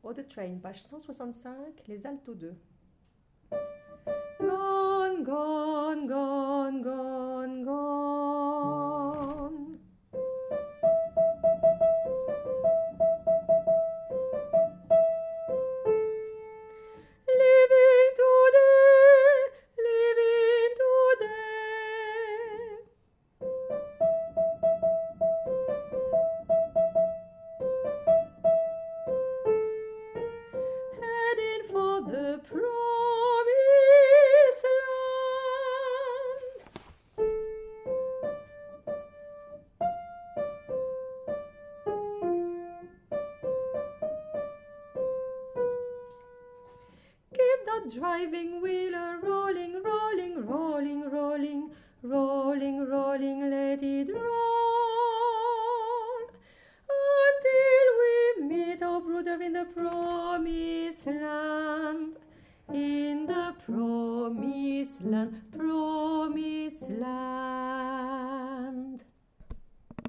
Eau de Train, page 165, les altos 2. Gone, gone, gone, gone, gone. Living today, living today. Heading for the promised land. Keep that driving wheel rolling, rolling, rolling, rolling, rolling, rolling, let it roll until we meet our brother in the promised land. In the promised land.